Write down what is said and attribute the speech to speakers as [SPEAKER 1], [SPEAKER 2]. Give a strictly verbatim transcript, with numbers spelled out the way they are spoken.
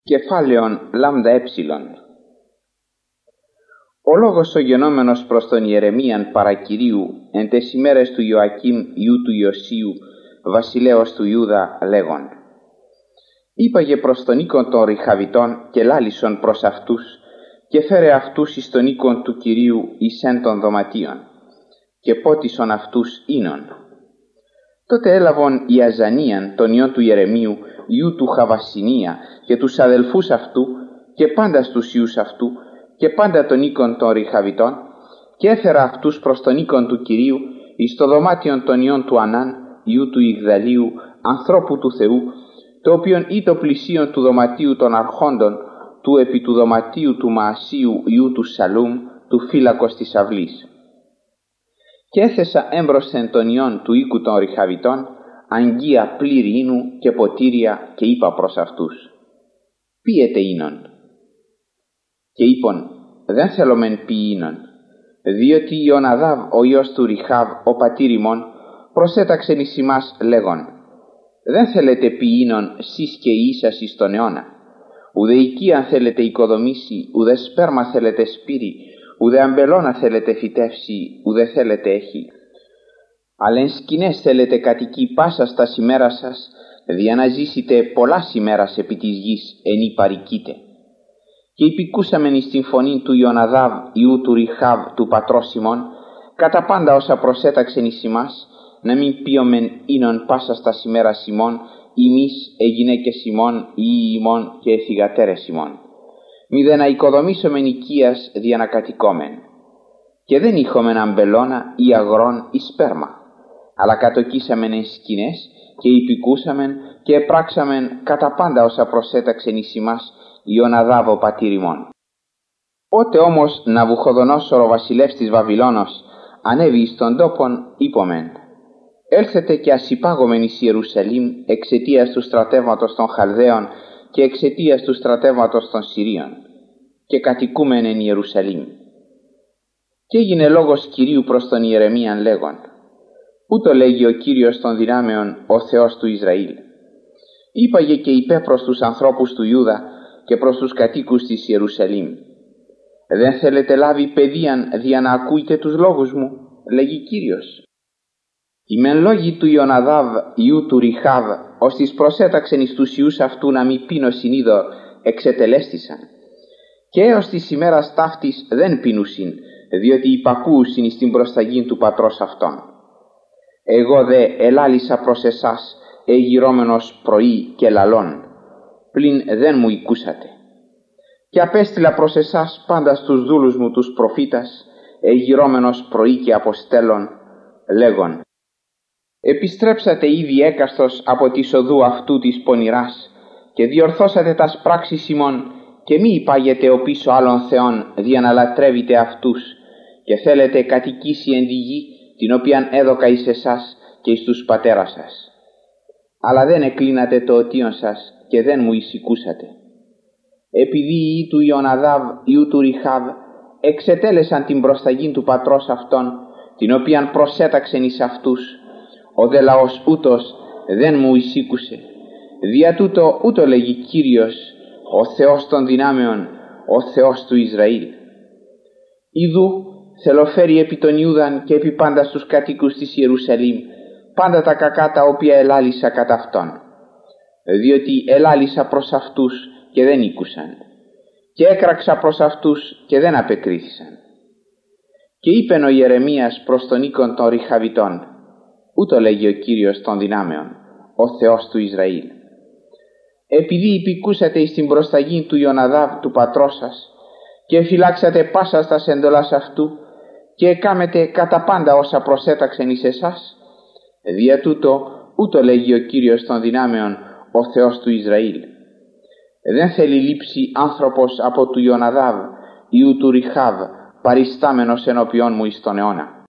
[SPEAKER 1] Κεφάλαιον λάμδα έψιλον. Ο λόγος ο γενόμενος προς τον Ιερεμίαν παρακυρίου εν τες ημέρες του Ιωακήμ ιού του Ιωσίου βασιλέως του Ιούδα λέγον: Είπαγε προς τον οίκον των Ριχαβητών και λάλησον προς αυτούς και φέρε αυτούς εις τον οίκον του Κυρίου εις εν των δωματίων και πότισον αυτούς ίνων. Τότε έλαβον Ιαζανίαν τον ιόν του Ιερεμίου ιού του Χαβασινία και τους αδελφούς αυτού και πάντα στους ιούς αυτού και πάντα τον οίκον των Ριχαβητών και έφερα αυτούς προς τον οίκον του Κυρίου εις το δωμάτιον των ιών του Ανάν ιού του Ιγδαλίου ανθρώπου του Θεού, το οποίον ή το πλησίον του δωματίου των αρχόντων του επί του δωματίου του Μαασίου ιού του Σαλούμ του φύλακος της αυλής. Και έθεσα έμπροσθεν των ιών του οίκου των Ριχαβητών αγγεία πλήρη ίνου και ποτήρια και είπα προς αυτούς: Πίετε ίνων. Και είπον: Δεν θέλομεν πει ίνων, διότι Ιωναδάβ ο ιός του Ριχάβ ο πατήρ ημών προσέταξεν εις ημάς λέγον: Δεν θέλετε πει ίνων σεις και οι ίσας εις τον αιώνα, ουδε οικίαν θέλετε οικοδομήσει, ουδε σπέρμα θέλετε σπείρει, ουδε αμπελώνα θέλετε φυτεύσει, ουδε θέλετε έχει. Αλλά εν σκηνές θέλετε κατοικεί πάσα στα ημέρα σας, δια να ζήσετε πολλάς ημέρας επί της γης εν ή παροικείτε. Και υπηκούσαμεν εις την φωνή του Ιωναδάβ ιού του Ριχάβ του πατρός ημών, κατά πάντα όσα προσέταξεν εις ημάς, να μην πείομεν ίνων πάσα στα ημέρας ημών, ημείς ε γυναίκες ημών ή ημών και εθιγατέρες ημών. Μη δε να οικοδομήσομεν οικίας δια να κατοικόμεν. Και δεν είχομεν αμπελώνα ή αγρόν ή σπέρμα, αλλά κατοκίσαμεν εν σκηνές και υπηκούσαμεν και επράξαμεν κατά πάντα όσα προσέταξεν εις ημάς Ιωναδάβ ο πατήρ ημών. Ότε όμως Ναβουχοδονόσορ ο βασιλεύς της Βαβυλώνος ανέβη εις τον τόπον, είπομεν: Έλθετε και ας υπάγομεν εις Ιερουσαλήμ εξαιτίας του στρατεύματος των Χαλδαίων και εξαιτίας του στρατεύματος των Συρίων, και κατοικούμεν εν Ιερουσαλήμ. Και έγινε λόγος Κυρίου προς τον Ιερεμίαν λέγον: Ούτω λέγει ο Κύριος των δυνάμεων, ο Θεός του Ισραήλ. Είπαγε και είπε προς τους ανθρώπους του Ιούδα και προς τους κατοίκους της Ιερουσαλήμ: Δεν θέλετε λάβει παιδείαν δια να ακούετε τους λόγους μου, λέγει Κύριος. Οι μεν λόγοι του Ιωναδάβ ιού του Ριχάβ, ως τις προσέταξεν εις τους ιούς αυτού να μη πίνω συνείδο, εξετελέστησαν. Και έως της ημέρας ταύτης δεν πίνουσιν, διότι υπακούουσιν εις την προσταγήν του πατρός αυτών. Εγώ δε ελάλησα προς εσάς, εγυρώμενος πρωί και λαλών, πλην δεν μου οικούσατε. Και απέστειλα προς εσάς πάντα στους δούλους μου τους προφήτας, εγυρώμενος πρωί και αποστέλων, λέγον: Επιστρέψατε ήδη έκαστος από τη οδού αυτού της πονηράς και διορθώσατε τας πράξεις ημών και μη υπάγετε ο πίσω άλλων θεών δια να λατρεύετε αυτούς και θέλετε κατοικήσει εν τη γη την οποίαν έδωκα εις εσάς και εις τους πατέρας σας. Αλλά δεν εκλίνατε το οτίον σας και δεν μου εισηκούσατε. Επειδή οι ιοί του Ιωναδάβ ιού του Ριχάβ εξετέλεσαν την προσταγήν του πατρός αυτών, την οποίαν προσέταξεν εις αυτούς, ο δε λαός ούτως δεν μου εισήκουσε. Δια τούτο ούτω λέγει Κύριος, ο Θεός των δυνάμεων, ο Θεός του Ισραήλ. Ιδού θέλω φέρει επί τον Ιούδαν και επί πάντα στους κατοίκους της Ιερουσαλήμ πάντα τα κακά τα οποία ελάλησα κατά αυτόν. Διότι ελάλησα προς αυτούς και δεν ήκουσαν, και έκραξα προς αυτούς και δεν απεκρίθησαν. Και είπεν ο Ιερεμίας προς τον οίκον των Ριχαβητών: Ούτω λέγει ο Κύριος των δυνάμεων, ο Θεός του Ισραήλ. Επειδή υπηκούσατε εις την προσταγή του Ιωναδάβ του πατρός σας και φυλάξατε πάσα στας εντολάς αυτού και εκάμετε κατά πάντα όσα προσέταξεν εις εσάς, δια τούτο ούτω λέγει ο Κύριος των δυνάμεων, ο Θεός του Ισραήλ. Δεν θέλει λείψει άνθρωπος από του Ιωναδάβ ιού του Ριχάβ παριστάμενος ενώπιόν μου εις τον αιώνα.